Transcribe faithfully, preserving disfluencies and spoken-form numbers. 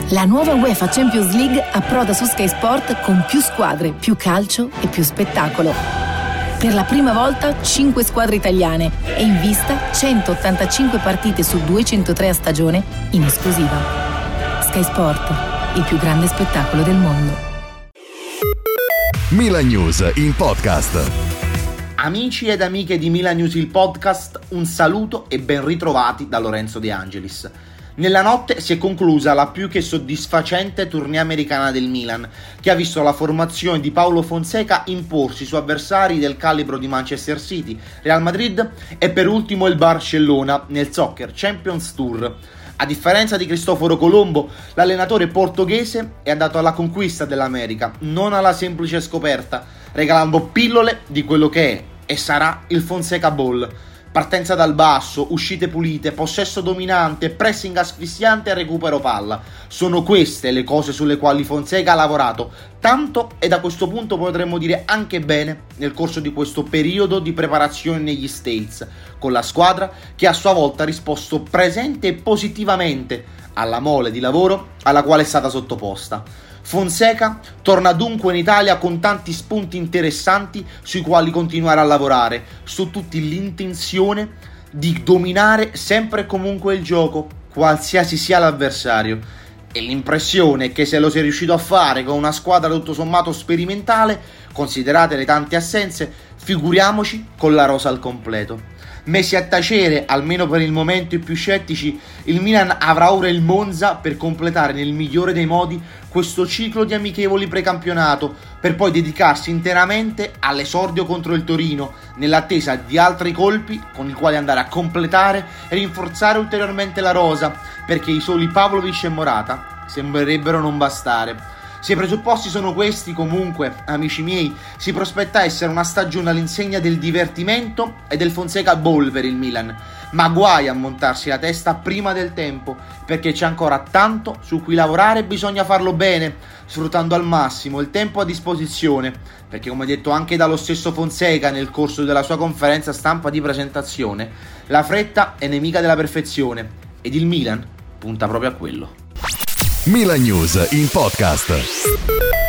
La nuova UEFA Champions League approda su Sky Sport con più squadre, più calcio e più spettacolo. Per la prima volta cinque squadre italiane e in vista centottantacinque partite su duecentotre a stagione in esclusiva. Sky Sport, il più grande spettacolo del mondo. Milan News in podcast. Amici ed amiche di Milan News il podcast, un saluto e ben ritrovati da Lorenzo De Angelis. Nella notte si è conclusa la più che soddisfacente tournée americana del Milan, che ha visto la formazione di Paulo Fonseca imporsi su avversari del calibro di Manchester City, Real Madrid e per ultimo il Barcellona nel Soccer Champions Tour. A differenza di Cristoforo Colombo, l'allenatore portoghese è andato alla conquista dell'America, non alla semplice scoperta, regalando pillole di quello che è e sarà il Fonseca Ball. Partenza dal basso, uscite pulite, possesso dominante, pressing asfissiante e recupero palla. Sono queste le cose sulle quali Fonseca ha lavorato tanto e da questo punto potremmo dire anche bene nel corso di questo periodo di preparazione negli States, con la squadra che a sua volta ha risposto presente e positivamente alla mole di lavoro alla quale è stata sottoposta. Fonseca torna dunque in Italia con tanti spunti interessanti sui quali continuare a lavorare, su tutti l'intenzione di dominare sempre e comunque il gioco, qualsiasi sia l'avversario. E l'impressione è che se lo sia riuscito a fare con una squadra tutto sommato sperimentale, considerate le tante assenze, figuriamoci con la rosa al completo. Messi a tacere, almeno per il momento i più scettici, il Milan avrà ora il Monza per completare nel migliore dei modi questo ciclo di amichevoli precampionato, per poi dedicarsi interamente all'esordio contro il Torino, nell'attesa di altri colpi con i quali andare a completare e rinforzare ulteriormente la rosa, perché i soli Pavlovic e Morata sembrerebbero non bastare. Se i presupposti sono questi, comunque, amici miei, si prospetta essere una stagione all'insegna del divertimento e del Fonseca Ball per il Milan, ma guai a montarsi la testa prima del tempo, perché c'è ancora tanto su cui lavorare e bisogna farlo bene, sfruttando al massimo il tempo a disposizione, perché come detto anche dallo stesso Fonseca nel corso della sua conferenza stampa di presentazione, la fretta è nemica della perfezione ed il Milan punta proprio a quello. Milan News in podcast.